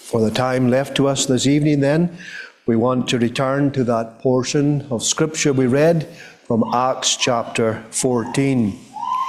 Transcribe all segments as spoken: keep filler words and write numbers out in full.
For the time left to us this evening, then, we want to return to that portion of Scripture we read from Acts chapter fourteen.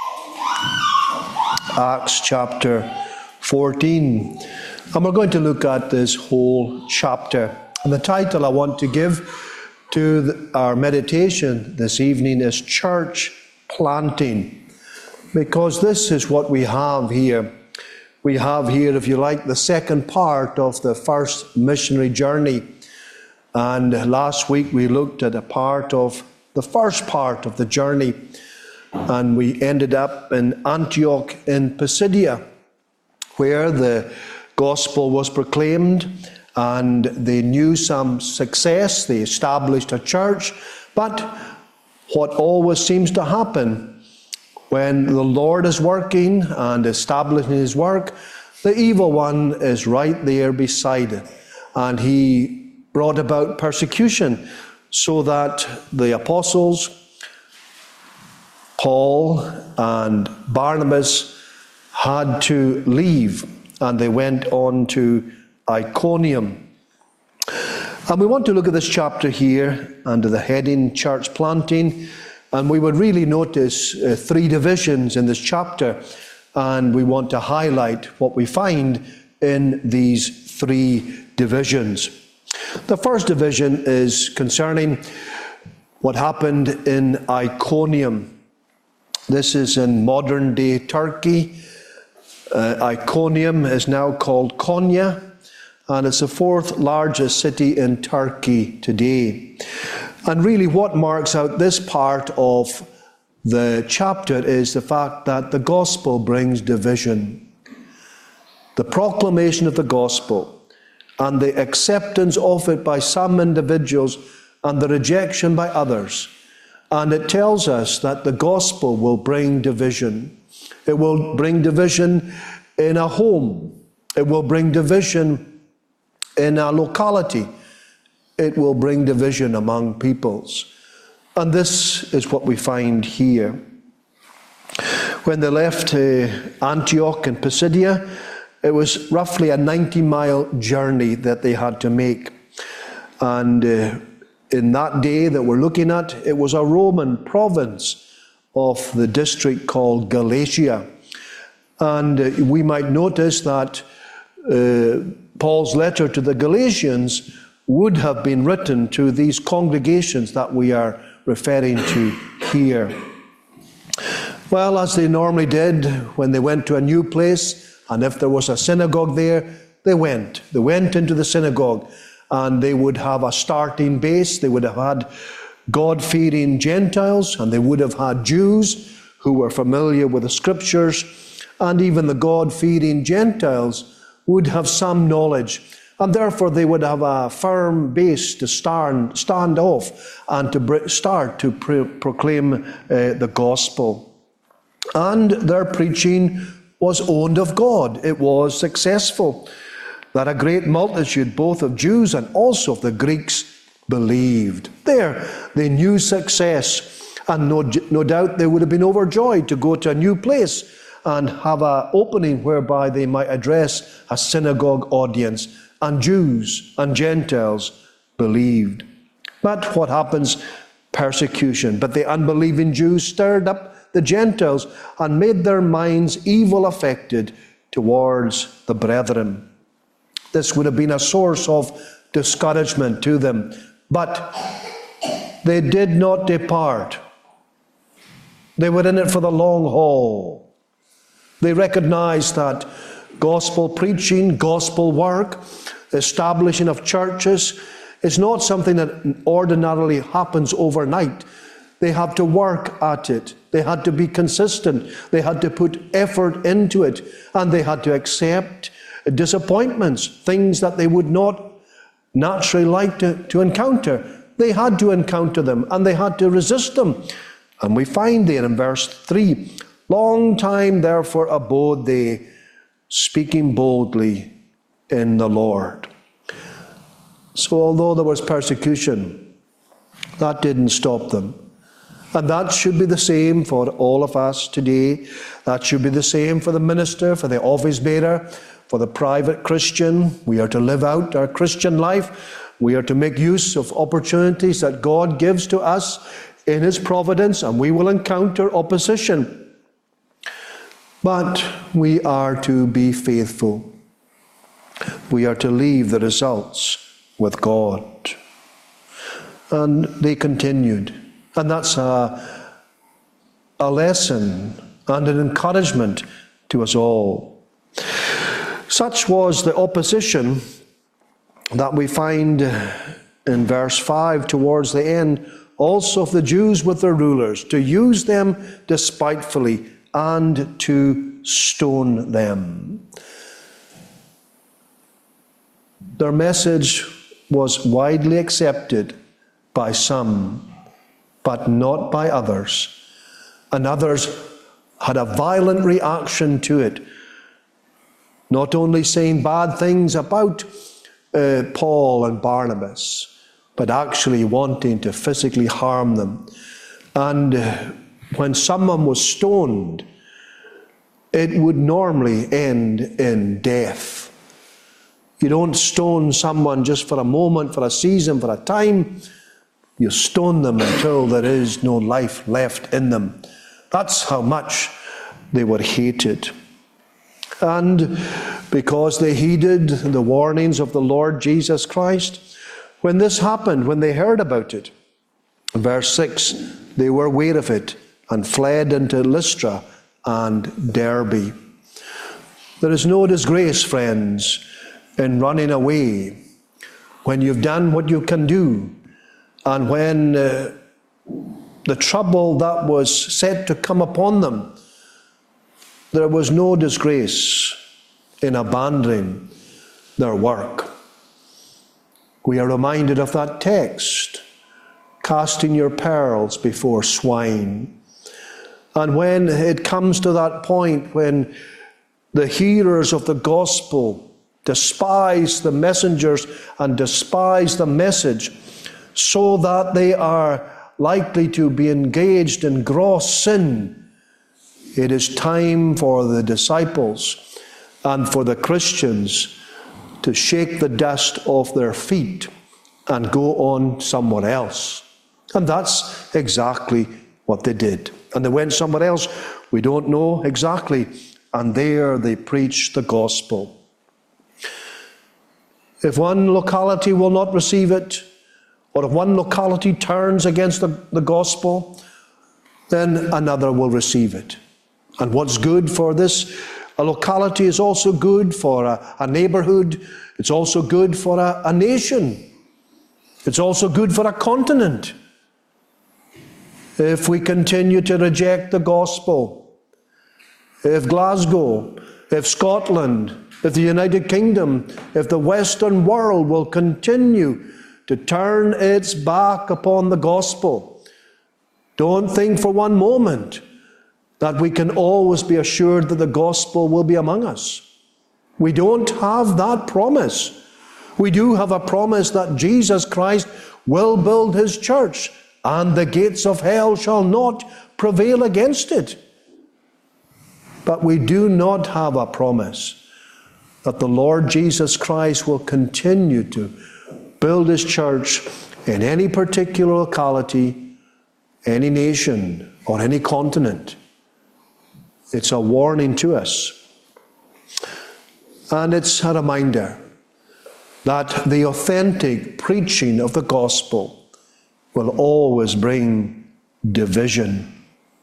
Acts chapter fourteen. And we're going to look at this whole chapter. And the title I want to give to the, our meditation this evening is Church Planting. Because this is what we have here. We have here, if you like, the second part of the first missionary journey. And last week we looked at a part of the first part of the journey. And we ended up in Antioch in Pisidia, where the gospel was proclaimed and they knew some success. They established a church. But what always seems to happen when the Lord is working and establishing His work, the evil one is right there beside it. And he brought about persecution so that the apostles, Paul and Barnabas, had to leave, and they went on to Iconium. And we want to look at this chapter here under the heading Church Planting. And we would really notice uh, three divisions in this chapter, and we want to highlight what we find in these three divisions. The first division is concerning what happened in Iconium. This is in modern-day Turkey. Uh, Iconium is now called Konya, and it's the fourth largest city in Turkey today. And really what marks out this part of the chapter is the fact that the gospel brings division. The proclamation of the gospel and the acceptance of it by some individuals and the rejection by others. And it tells us that the gospel will bring division. It will bring division in a home. It will bring division in a locality. It will bring division among peoples. And this is what we find here. When they left uh, Antioch and Pisidia, it was roughly a ninety-mile journey that they had to make. And uh, in that day that we're looking at, it was a Roman province of the district called Galatia. And uh, we might notice that uh, Paul's letter to the Galatians would have been written to these congregations that we are referring to here. Well, as they normally did when they went to a new place, and if there was a synagogue there, they went. They went into the synagogue, and they would have a starting base. They would have had God-fearing Gentiles, and they would have had Jews who were familiar with the Scriptures, and even the God-fearing Gentiles would have some knowledge. And therefore they would have a firm base to stand, stand off and to start to pre- proclaim uh, the gospel. And their preaching was owned of God. It was successful. That a great multitude, both of Jews and also of the Greeks, believed. There, they knew success. And no, no doubt they would have been overjoyed to go to a new place and have an opening whereby they might address a synagogue audience. And Jews and Gentiles believed. But what happens? Persecution. But the unbelieving Jews stirred up the Gentiles and made their minds evil affected towards the brethren. This would have been a source of discouragement to them. But they did not depart. They were in it for the long haul. They recognized that gospel preaching, gospel work, establishing of churches is not something that ordinarily happens overnight. They have to work at it. They had to be consistent. They had to put effort into it. And they had to accept disappointments, things that they would not naturally like to, to encounter. They had to encounter them and they had to resist them. And we find there in verse three, long time therefore abode they, speaking boldly in the Lord. So although there was persecution, that didn't stop them. And that should be the same for all of us today. That should be the same for the minister, for the office bearer, for the private Christian. We are to live out our Christian life. We are to make use of opportunities that God gives to us in His providence, and we will encounter opposition. But we are to be faithful. We are to leave the results with God. And they continued. And that's a, a lesson and an encouragement to us all. Such was the opposition that we find in verse five towards the end, also of the Jews with their rulers, to use them despitefully and to stone them. Their message was widely accepted by some, but not by others. And others had a violent reaction to it, not only saying bad things about uh, Paul and Barnabas, but actually wanting to physically harm them. And uh, when someone was stoned, it would normally end in death. You don't stone someone just for a moment, for a season, for a time. You stone them until there is no life left in them. That's how much they were hated. And because they heeded the warnings of the Lord Jesus Christ, when this happened, when they heard about it, verse six, they were aware of it and fled into Lystra and Derbe. There is no disgrace, friends, in running away when you've done what you can do, and when uh, the trouble that was set to come upon them, there was no disgrace in abandoning their work. We are reminded of that text, casting your pearls before swine. And when it comes to that point when the hearers of the gospel despise the messengers and despise the message, so that they are likely to be engaged in gross sin, it is time for the disciples and for the Christians to shake the dust off their feet and go on somewhere else. And that's exactly what they did. And they went somewhere else, we don't know exactly, and there they preached the gospel. If one locality will not receive it, or if one locality turns against the, the gospel, then another will receive it. And what's good for this a locality is also good for a, a neighborhood. It's also good for a, a nation. It's also good for a continent. If we continue to reject the gospel, if Glasgow, if Scotland, if the United Kingdom, if the Western world will continue to turn its back upon the gospel, don't think for one moment that we can always be assured that the gospel will be among us. We don't have that promise. We do have a promise that Jesus Christ will build His church, and the gates of hell shall not prevail against it. But we do not have a promise that the Lord Jesus Christ will continue to build His church in any particular locality, any nation, or any continent. It's a warning to us. And it's a reminder that the authentic preaching of the gospel will always bring division.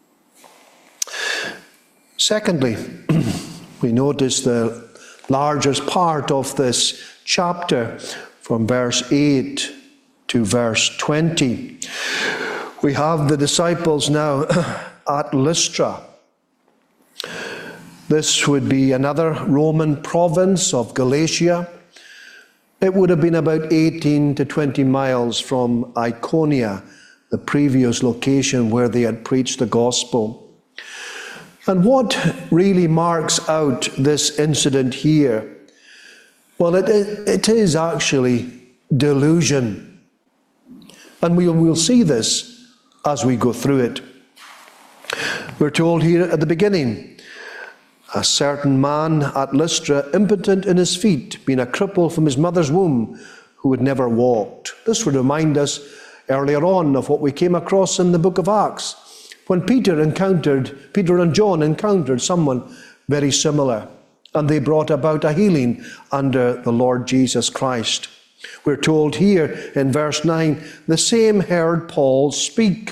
Secondly, we notice the largest part of this chapter from verse eight to verse twenty. We have the disciples now at Lystra. This would be another Roman province of Galatia. It would have been about eighteen to twenty miles from Iconium, the previous location where they had preached the gospel. And what really marks out this incident here? Well, it, it is actually delusion. And we will see this as we go through it. We're told here at the beginning, a certain man at Lystra, impotent in his feet, being a cripple from his mother's womb, who had never walked. This would remind us earlier on of what we came across in the book of Acts, when Peter encountered, Peter and John encountered someone very similar, and they brought about a healing under the Lord Jesus Christ. We're told here in verse nine, the same heard Paul speak.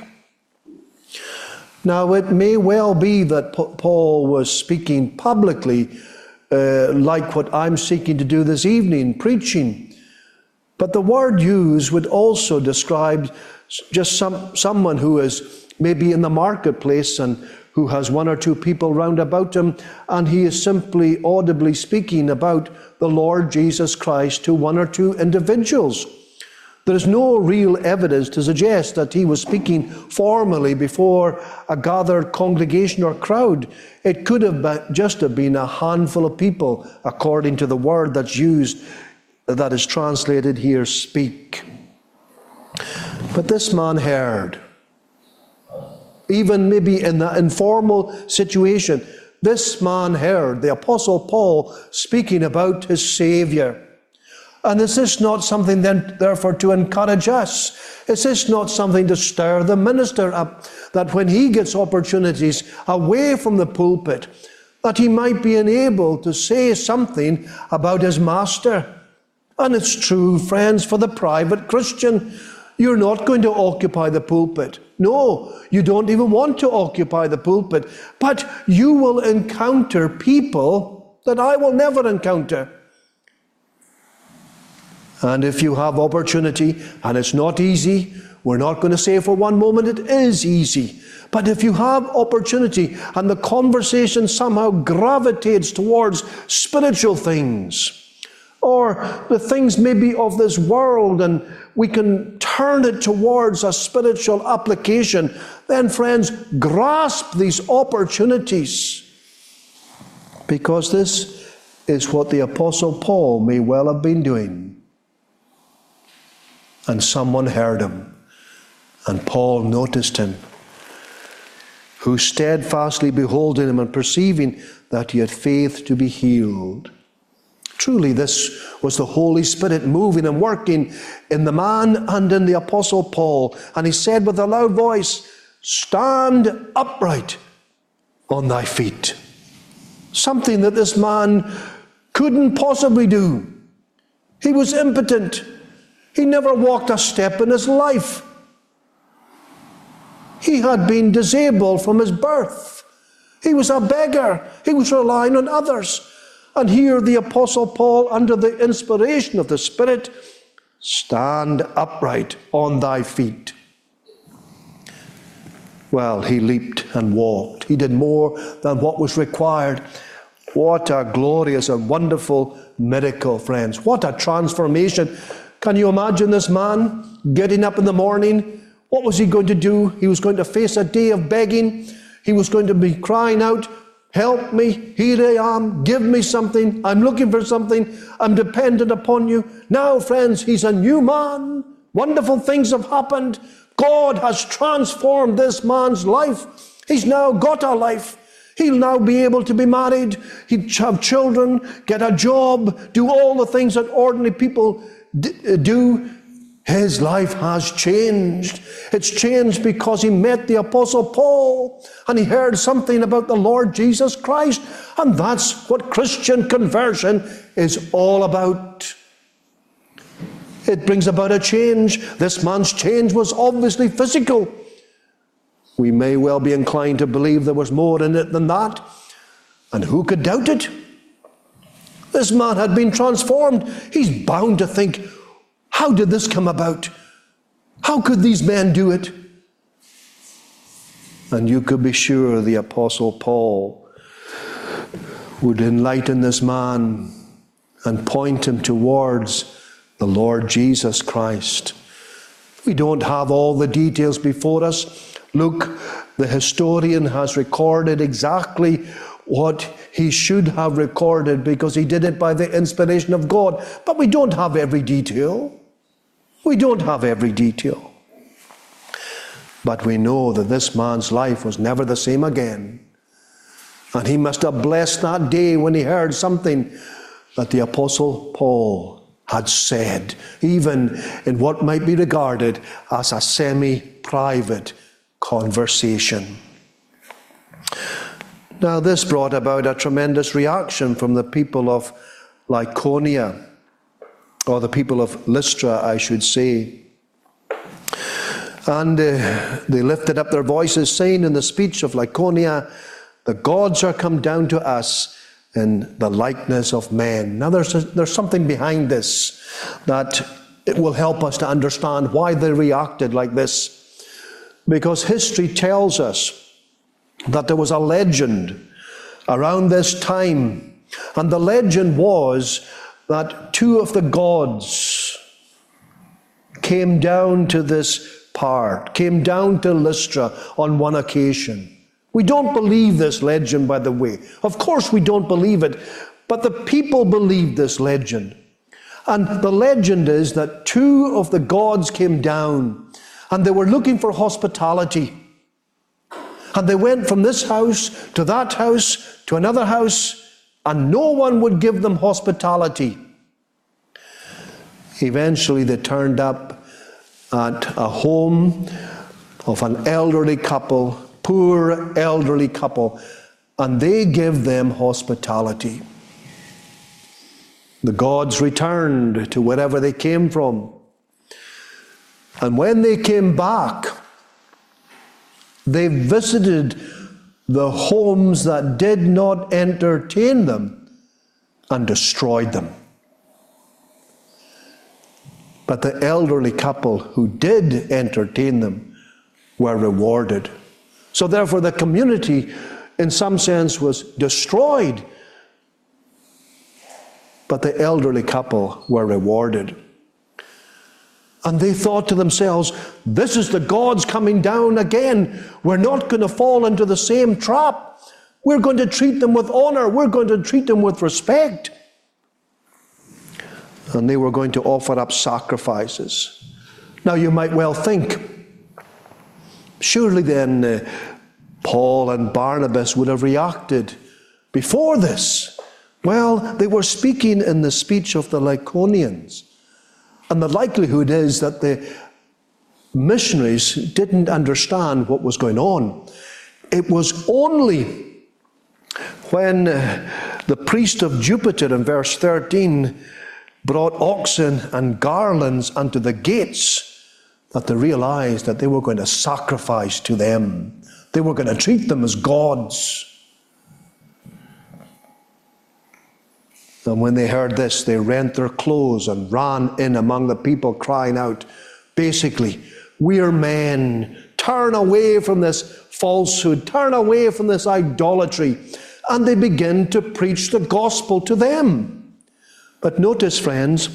Now, it may well be that Paul was speaking publicly, uh, like what I'm seeking to do this evening, preaching. But the word used would also describe just some someone who is maybe in the marketplace and who has one or two people round about him, and he is simply audibly speaking about the Lord Jesus Christ to one or two individuals. There is no real evidence to suggest that he was speaking formally before a gathered congregation or crowd. It could have been, just have been a handful of people, according to the word that's used, that is translated here, speak. But this man heard. Even maybe in the informal situation, this man heard the Apostle Paul speaking about his Saviour. And is this not something then, therefore, to encourage us? Is this not something to stir the minister up, that when he gets opportunities away from the pulpit, that he might be enabled to say something about his master? And it's true, friends, for the private Christian. You're not going to occupy the pulpit. No, you don't even want to occupy the pulpit. But you will encounter people that I will never encounter. And if you have opportunity, and it's not easy, we're not going to say for one moment it is easy. But if you have opportunity and the conversation somehow gravitates towards spiritual things, or the things maybe of this world, and we can turn it towards a spiritual application, then friends, grasp these opportunities. Because this is what the Apostle Paul may well have been doing. And someone heard him, and Paul noticed him, who steadfastly beholding him and perceiving that he had faith to be healed. Truly, this was the Holy Spirit moving and working in the man and in the Apostle Paul. And he said with a loud voice, "Stand upright on thy feet." Something that this man couldn't possibly do. He was impotent. He never walked a step in his life. He had been disabled from his birth. He was a beggar. He was relying on others. And here the Apostle Paul, under the inspiration of the Spirit, "Stand upright on thy feet." Well, he leaped and walked. He did more than what was required. What a glorious and wonderful miracle, friends. What a transformation. Can you imagine this man getting up in the morning? What was he going to do? He was going to face a day of begging. He was going to be crying out, "Help me, here I am, give me something, I'm looking for something, I'm dependent upon you." Now, friends, he's a new man. Wonderful things have happened. God has transformed this man's life. He's now got a life. He'll now be able to be married, he'll have children, get a job, do all the things that ordinary people do. His life has changed. It's changed because he met the Apostle Paul and he heard something about the Lord Jesus Christ. And that's what Christian conversion is all about. It brings about a change. This man's change was obviously physical. We may well be inclined to believe there was more in it than that. And who could doubt it? This man had been transformed. He's bound to think, how did this come about? How could these men do it? And you could be sure the Apostle Paul would enlighten this man and point him towards the Lord Jesus Christ. We don't have all the details before us. Luke, the historian, has recorded exactly what he should have recorded because he did it by the inspiration of God. But we don't have every detail. We don't have every detail. But we know that this man's life was never the same again. And he must have blessed that day when he heard something that the Apostle Paul had said, even in what might be regarded as a semi-private conversation. Now, this brought about a tremendous reaction from the people of Lycaonia, or the people of Lystra, I should say. And uh, they lifted up their voices, saying in the speech of Lycaonia, "The gods are come down to us in the likeness of men." Now there's, a, there's something behind this that it will help us to understand why they reacted like this. Because history tells us that there was a legend around this time. And the legend was that two of the gods came down to this part, came down to Lystra on one occasion. We don't believe this legend, by the way. Of course we don't believe it, but the people believed this legend. And the legend is that two of the gods came down and they were looking for hospitality. And they went from this house to that house to another house, and no one would give them hospitality. Eventually they turned up at a home of an elderly couple, poor elderly couple, and they gave them hospitality. The gods returned to wherever they came from. And when they came back, they visited the homes that did not entertain them and destroyed them. But the elderly couple who did entertain them were rewarded. So therefore the community, in some sense, was destroyed. But the elderly couple were rewarded. And they thought to themselves, this is the gods coming down again. We're not going to fall into the same trap. We're going to treat them with honor. We're going to treat them with respect. And they were going to offer up sacrifices. Now you might well think, surely then uh, Paul and Barnabas would have reacted before this. Well, they were speaking in the speech of the Lycaonians. And the likelihood is that the missionaries didn't understand what was going on. It was only when uh, the priest of Jupiter in verse thirteen brought oxen and garlands unto the gates that they realized that they were going to sacrifice to them. They were going to treat them as gods. And when they heard this, they rent their clothes and ran in among the people, crying out, basically, we're men, turn away from this falsehood, turn away from this idolatry. And they begin to preach the gospel to them. But notice, friends,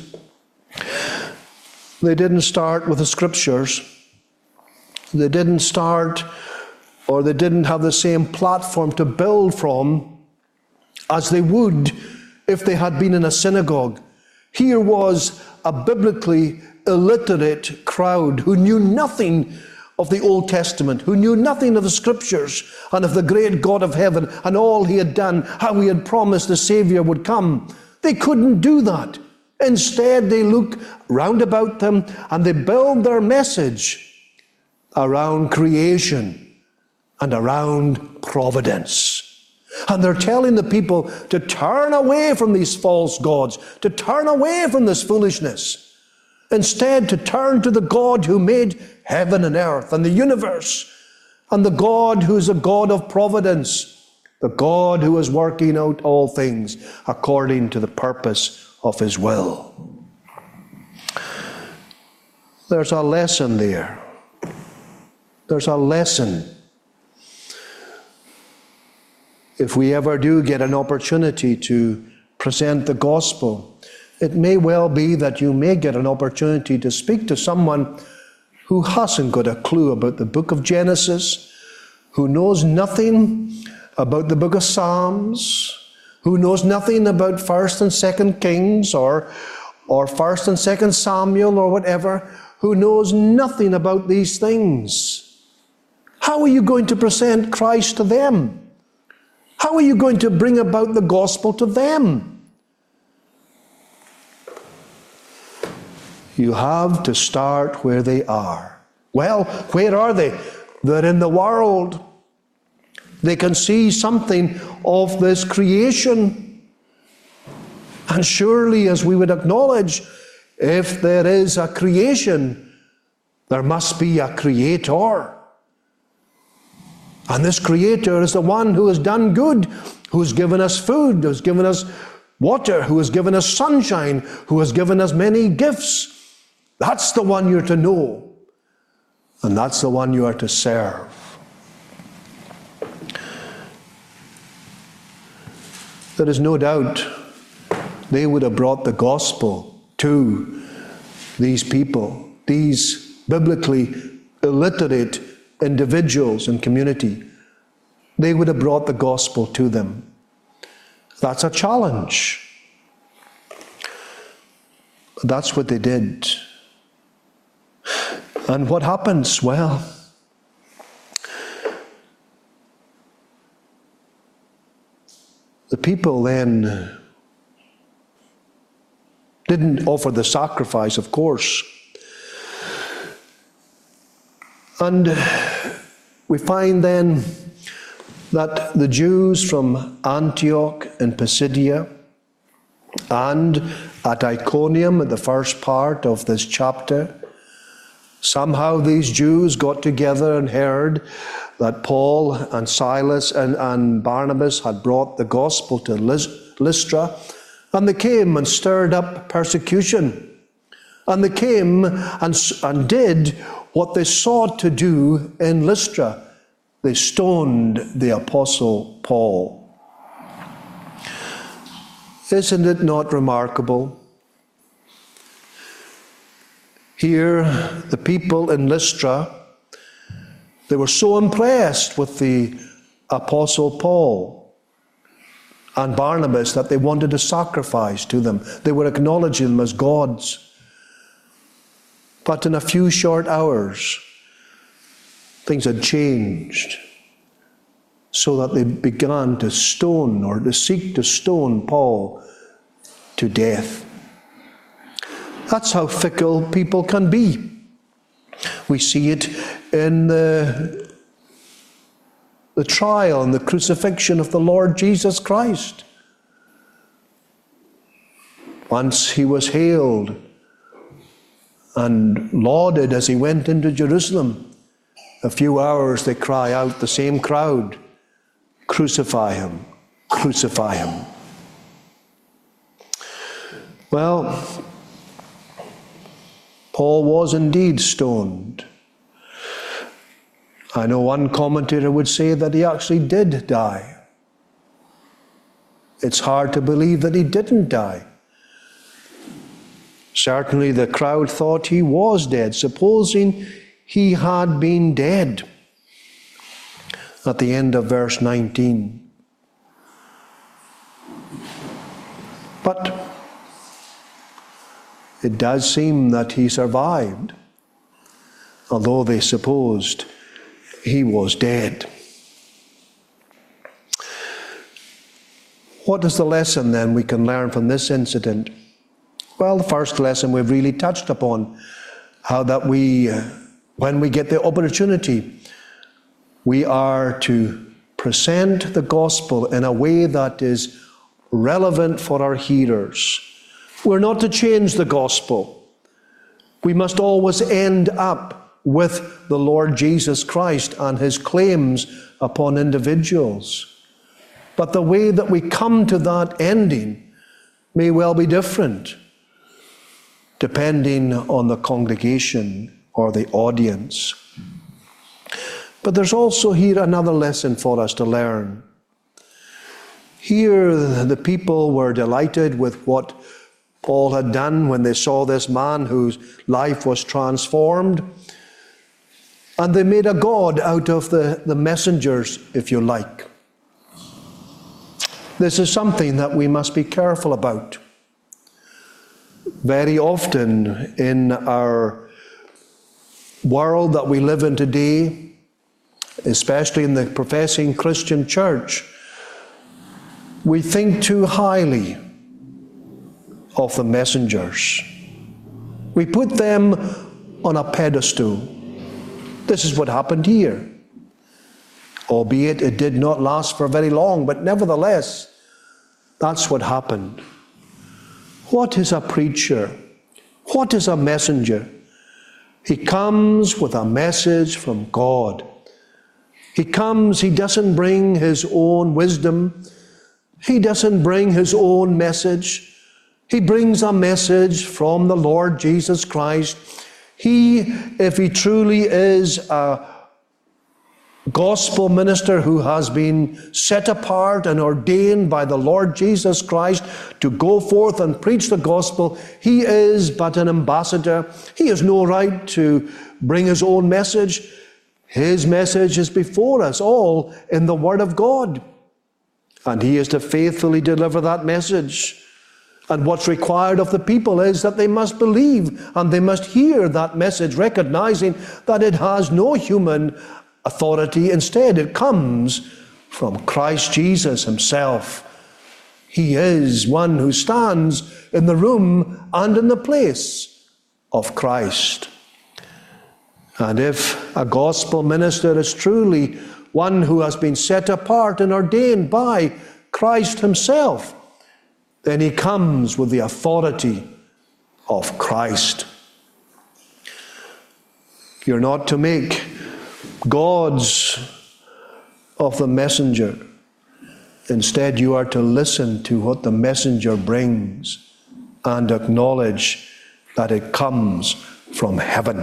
they didn't start with the scriptures. They didn't start, or they didn't have the same platform to build from as they would if they had been in a synagogue. Here was a biblically illiterate crowd who knew nothing of the Old Testament, who knew nothing of the scriptures and of the great God of heaven and all he had done, how he had promised the Savior would come. They couldn't do that. Instead, they look round about them and they build their message around creation and around providence. And they're telling the people to turn away from these false gods, to turn away from this foolishness. Instead, to turn to the God who made heaven and earth and the universe, and the God who is a God of providence, the God who is working out all things according to the purpose of his will. There's a lesson there. There's a lesson. If we ever do get an opportunity to present the gospel, it may well be that you may get an opportunity to speak to someone who hasn't got a clue about the book of Genesis, who knows nothing about the book of Psalms, who knows nothing about First and Second Kings or, or First and Second Samuel or whatever, who knows nothing about these things. How are you going to present Christ to them? How are you going to bring about the gospel to them? You have to start where they are. Well, where are they? They're in the world. They can see something of this creation. And surely, as we would acknowledge, if there is a creation, there must be a creator. And this creator is the one who has done good, who has given us food, who has given us water, who has given us sunshine, who has given us many gifts. That's the one you're to know. And that's the one you are to serve. There is no doubt they would have brought the gospel to these people, these biblically illiterate individuals and community. They would have brought the gospel to them. That's a challenge. But that's what they did. And what happens? Well, the people then didn't offer the sacrifice, of course. And we find then that the Jews from Antioch and Pisidia and at Iconium, in the first part of this chapter, somehow these Jews got together and heard that Paul and Silas and, and Barnabas had brought the gospel to Lystra, and they came and stirred up persecution. And they came and, and did what they sought to do in Lystra. They stoned the Apostle Paul. Isn't it not remarkable? Here, the people in Lystra, they were so impressed with the Apostle Paul and Barnabas that they wanted to sacrifice to them. They were acknowledging them as gods. But in a few short hours, things had changed so that they began to stone or to seek to stone Paul to death. That's how fickle people can be. We see it in the, the trial and the crucifixion of the Lord Jesus Christ. Once he was hailed and lauded as he went into Jerusalem. A few hours they cry out, the same crowd, "Crucify him, crucify him." Well, Paul was indeed stoned. I know one commentator would say that he actually did die. It's hard to believe that he didn't die. Certainly the crowd thought he was dead, supposing he had been dead. At the end of verse nineteen. But it does seem that he survived, although they supposed he was dead. What is the lesson then we can learn from this incident? Well, the first lesson we've really touched upon, how that we, uh, when we get the opportunity, we are to present the gospel in a way that is relevant for our hearers. We're not to change the gospel. We must always end up with the Lord Jesus Christ and his claims upon individuals. But the way that we come to that ending may well be different, depending on the congregation or the audience. But there's also here another lesson for us to learn. Here the people were delighted with what Paul had done when they saw this man whose life was transformed. And they made a god out of the, the messengers, if you like. This is something that we must be careful about. Very often in our world that we live in today, especially in the professing Christian church, we think too highly of the messengers. We put them on a pedestal. This is what happened here. Albeit it did not last for very long, but nevertheless, that's what happened. What is a preacher? What is a messenger? He comes with a message from God. He comes, he doesn't bring his own wisdom. He doesn't bring his own message. He brings a message from the Lord Jesus Christ. He, if he truly is a gospel minister who has been set apart and ordained by the Lord Jesus Christ to go forth and preach the gospel, he is but an ambassador. He has no right to bring his own message. His message is before us all in the Word of God. And he is to faithfully deliver that message. And what's required of the people is that they must believe and they must hear that message, recognizing that it has no human authority. Instead, it comes from Christ Jesus himself. He is one who stands in the room and in the place of Christ. And if a gospel minister is truly one who has been set apart and ordained by Christ himself, then he comes with the authority of Christ. You're not to make gods of the messenger. Instead, you are to listen to what the messenger brings and acknowledge that it comes from heaven.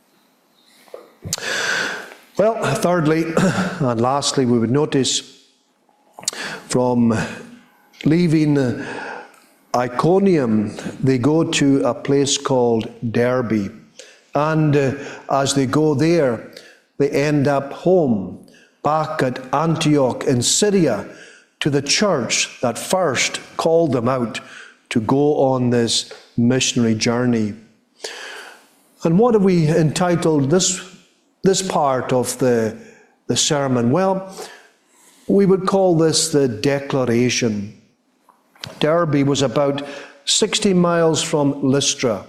Well, thirdly and lastly, we would notice from leaving Iconium, they go to a place called Derbe. And uh, as they go there, they end up home, back at Antioch in Syria, to the church that first called them out to go on this missionary journey. And what have we entitled this, this part of the, the sermon? Well, we would call this the declaration. Derbe was about sixty miles from Lystra.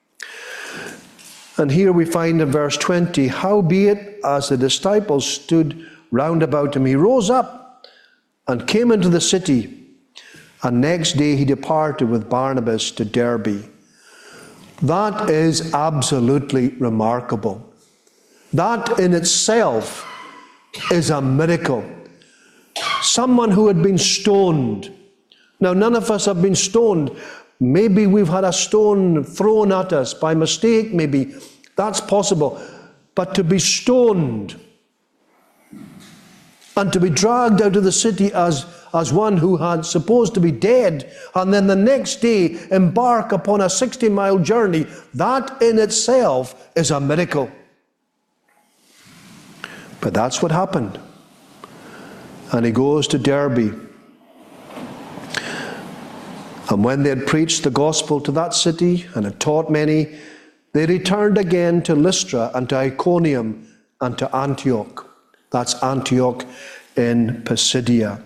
And here we find in verse twenty, howbeit, as the disciples stood round about him, he rose up and came into the city. And next day he departed with Barnabas to Derbe. That is absolutely remarkable. That in itself is a miracle. Someone who had been stoned. Now, none of us have been stoned. Maybe we've had a stone thrown at us by mistake, maybe. That's possible. But to be stoned and to be dragged out of the city as, as one who had supposed to be dead, and then the next day embark upon a sixty-mile journey, that in itself is a miracle. But that's what happened. And he goes to Derbe. And when they had preached the gospel to that city and had taught many, they returned again to Lystra and to Iconium and to Antioch. That's Antioch in Pisidia.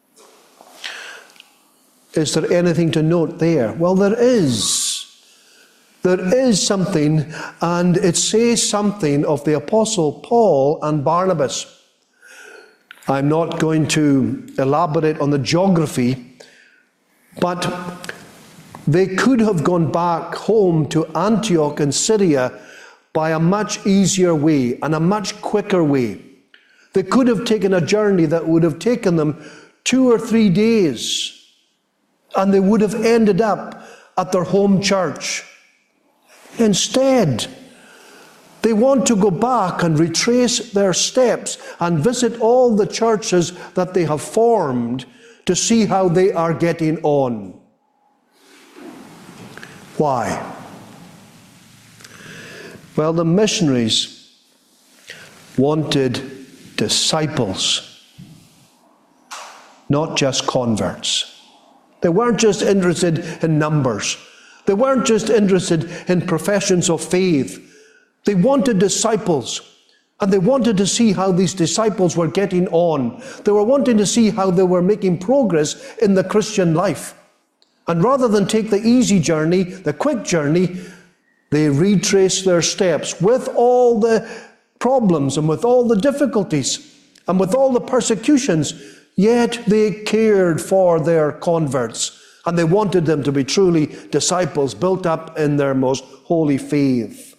Is there anything to note there? Well, there is. There is something, and it says something of the Apostle Paul and Barnabas. I'm not going to elaborate on the geography, but they could have gone back home to Antioch in Syria by a much easier way and a much quicker way. They could have taken a journey that would have taken them two or three days, and they would have ended up at their home church. Instead, they want to go back and retrace their steps and visit all the churches that they have formed to see how they are getting on. Why? Well, the missionaries wanted disciples, not just converts. They weren't just interested in numbers. They weren't just interested in professions of faith. They wanted disciples. And they wanted to see how these disciples were getting on. They were wanting to see how they were making progress in the Christian life. And rather than take the easy journey, the quick journey, they retraced their steps with all the problems and with all the difficulties and with all the persecutions, yet they cared for their converts and they wanted them to be truly disciples built up in their most holy faith.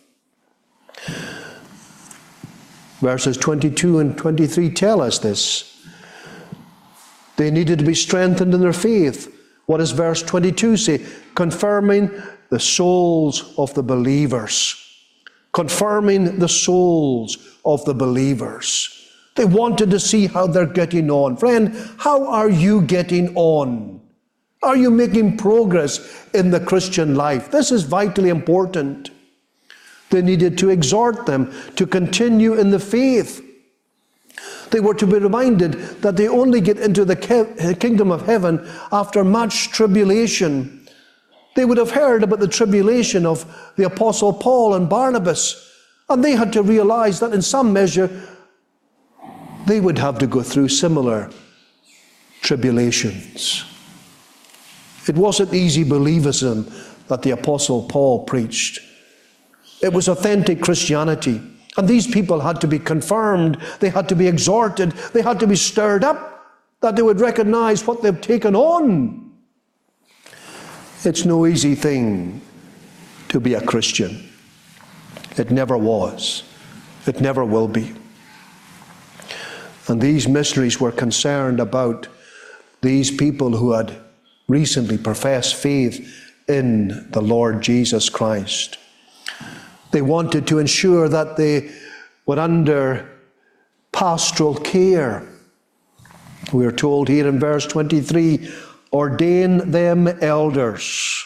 Verses twenty-two and twenty-three tell us this. They needed to be strengthened in their faith. What does verse twenty-two say? Confirming the souls of the believers. Confirming the souls of the believers. They wanted to see how they're getting on. Friend, how are you getting on? Are you making progress in the Christian life? This is vitally important. They needed to exhort them to continue in the faith. They were to be reminded that they only get into the kingdom of heaven after much tribulation. They would have heard about the tribulation of the Apostle Paul and Barnabas, and they had to realize that in some measure they would have to go through similar tribulations. It wasn't easy believism that the Apostle Paul preached. It was authentic Christianity. And these people had to be confirmed. They had to be exhorted. They had to be stirred up that they would recognize what they've taken on. It's no easy thing to be a Christian. It never was. It never will be. And these missionaries were concerned about these people who had recently professed faith in the Lord Jesus Christ. They wanted to ensure that they were under pastoral care. We are told here in verse twenty-three, ordain them elders.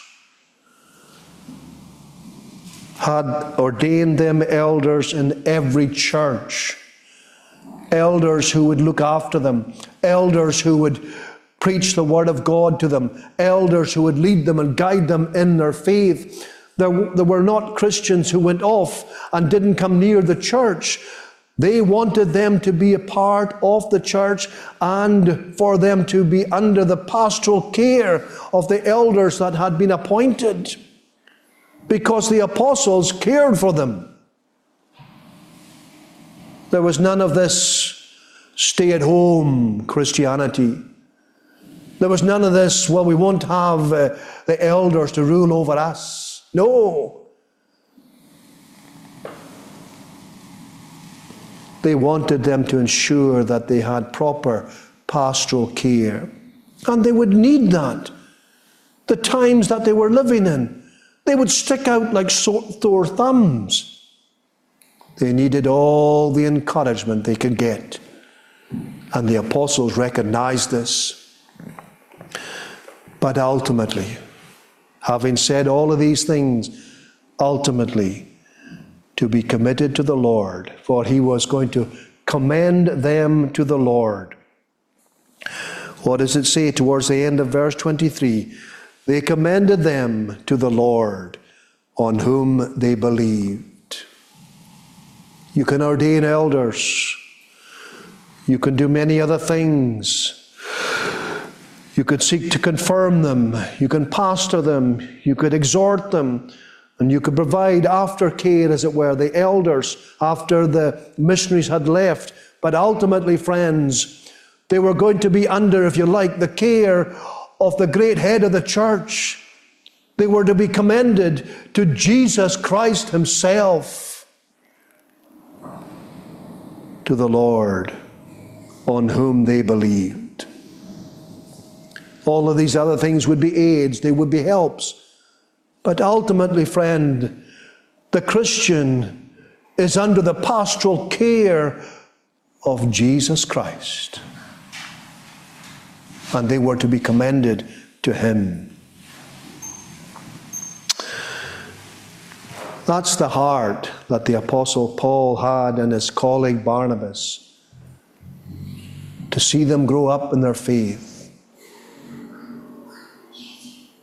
Had ordained them elders in every church. Elders who would look after them. Elders who would preach the word of God to them. Elders who would lead them and guide them in their faith. There, there were not Christians who went off and didn't come near the church. They wanted them to be a part of the church and for them to be under the pastoral care of the elders that had been appointed, because the apostles cared for them. There was none of this stay-at-home Christianity. There was none of this, well, we won't have uh, the elders to rule over us. No. They wanted them to ensure that they had proper pastoral care. And they would need that. The times that they were living in, they would stick out like sore thumbs. They needed all the encouragement they could get. And the apostles recognized this. But ultimately, having said all of these things, ultimately to be committed to the Lord, for he was going to commend them to the Lord. What does it say towards the end of verse twenty-three? They commended them to the Lord, on whom they believed. You can ordain elders. You can do many other things. You could seek to confirm them. You can pastor them. You could exhort them. And you could provide aftercare, as it were, the elders after the missionaries had left. But ultimately, friends, they were going to be under, if you like, the care of the great head of the church. They were to be commended to Jesus Christ himself, to the Lord, on whom they believed. All of these other things would be aids, they would be helps. But ultimately, friend, the Christian is under the pastoral care of Jesus Christ. And they were to be commended to him. That's the heart that the Apostle Paul had in his colleague Barnabas, to see them grow up in their faith.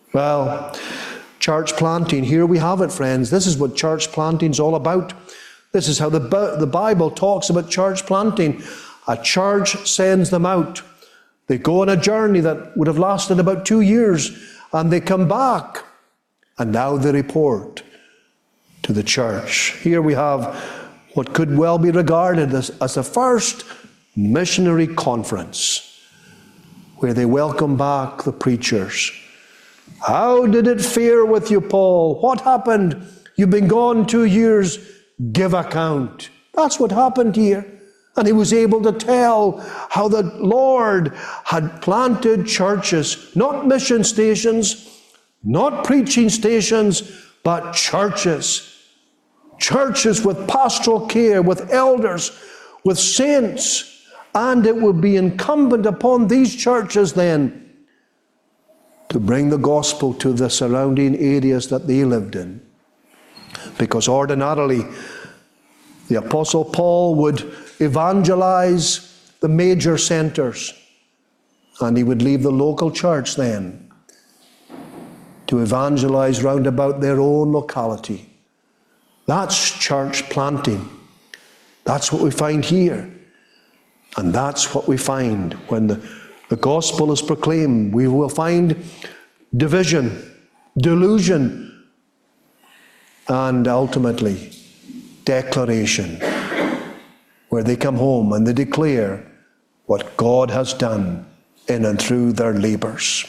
Well, church planting, here we have it, friends. This is what church planting is all about. This is how the, the Bible talks about church planting. A church sends them out. They go on a journey that would have lasted about two years, and they come back, and now they report to the church. Here we have what could well be regarded as, as the first missionary conference, where they welcome back the preachers. How did it fare with you, Paul? What happened? You've been gone two years. Give account. That's what happened here. And he was able to tell how the Lord had planted churches, not mission stations, not preaching stations, but churches. Churches with pastoral care, with elders, with saints. And it would be incumbent upon these churches then to bring the gospel to the surrounding areas that they lived in. Because ordinarily, the Apostle Paul would evangelize the major centers, and he would leave the local church then to evangelize round about their own locality. That's church planting. That's what we find here. And that's what we find when the, the gospel is proclaimed. We will find division, delusion, and ultimately declaration, where they come home and they declare what God has done in and through their labors.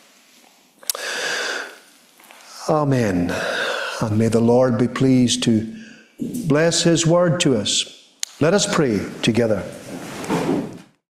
Amen. And may the Lord be pleased to bless his word to us. Let us pray together.